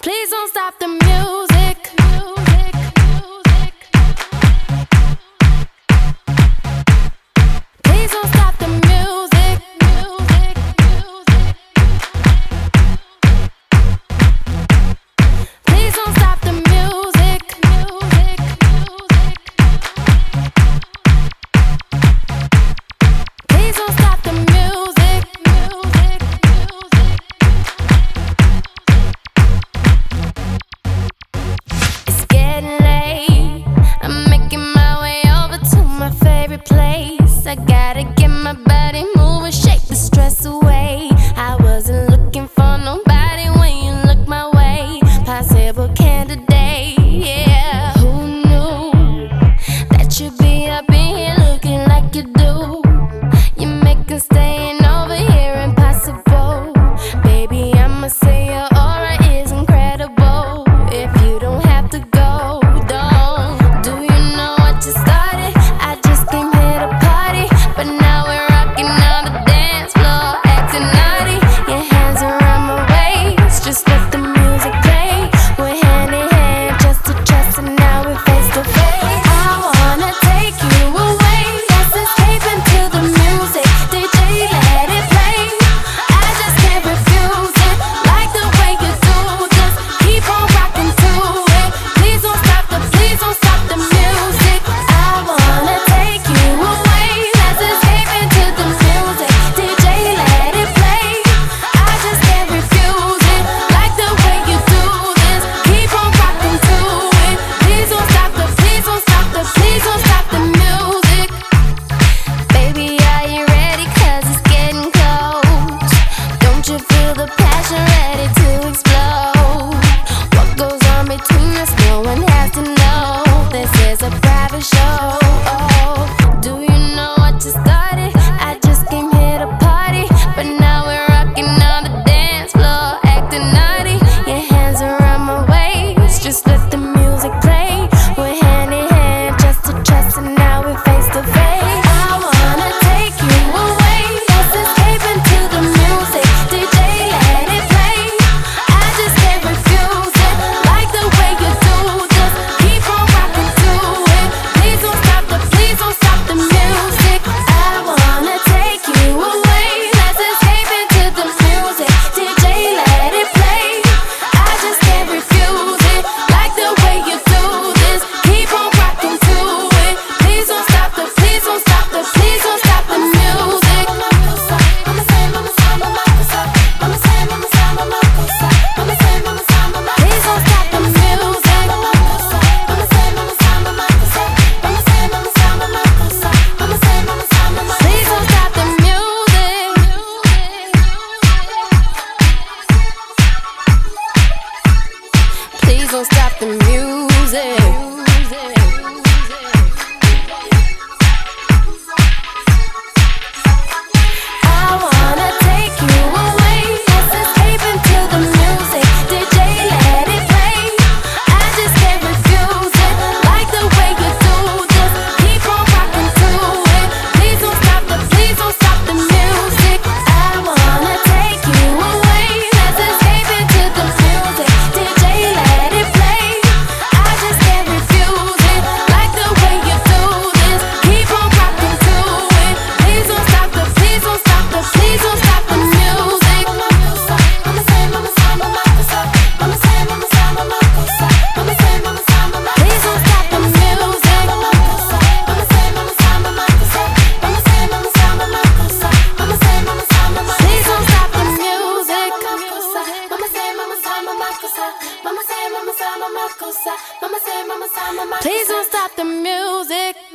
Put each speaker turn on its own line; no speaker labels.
Please don't stop the music. Please don't stop the music. Please don't stop the music. Please don't stop the music. It's getting late. I'm making my way over to my favorite place. I gotta get my body moving, shake the stress away. I wasn't looking for nobody when you look my way. Possible candidate, yeah. Who knew that you'd be up in here looking like you do? You make us staying over here impossible. Baby, I'ma say your aura is incredible. If you don't have to go, don't. Do you know what you started? I just came here to party, but now we're rocking on the dance floor, acting naughty. Your hands around my waist, just let the music play. We're hand in hand, chest to chest, and now we're face to face. I wanna take you away, let's escape into the music. DJ, let it play. I just can't refuse it, like the way you do. Just keep on rocking to it. Please don't stop the music. I wanna take you away, let's escape into the music. DJ, let it play. I just can't refuse it, like the way you do this. Keep on rocking to it. Please don't stop the music. Baby, are you ready? 'Cause it's getting close. Don't you feel the passion ready to explode? What goes on between us, no one has to know. This is a private show. Do you know what you started? I just came here to party, but now we're rocking on the dance floor, acting naughty. Your hands around my waist, just let the music play. We're hand in hand, chest to chest, and now we're face to face. I wanna take you away, let's escape into the music. DJ, let it play. I just can't refuse it, like the way you do. Just keep on rocking to it. Please don't stop the music. I wanna take you away, let's escape into the music. DJ, let it play. I just can't refuse it, like the way you do this. Keep on rocking to it. Please don't stop the music. Please don't stop the music. Please don't stop the music. I wanna take you away, let's escape into the music. DJ, let it play. I just can't refuse it, like the way you do. Just keep on rocking to it. Please don't stop the music. I wanna take you away, let's escape into the music. DJ, let it play. I just can't refuse it, like the way you do this. Keep on rocking to it. Please don't stop the music. Please don't stop the music. Please don't stop the music.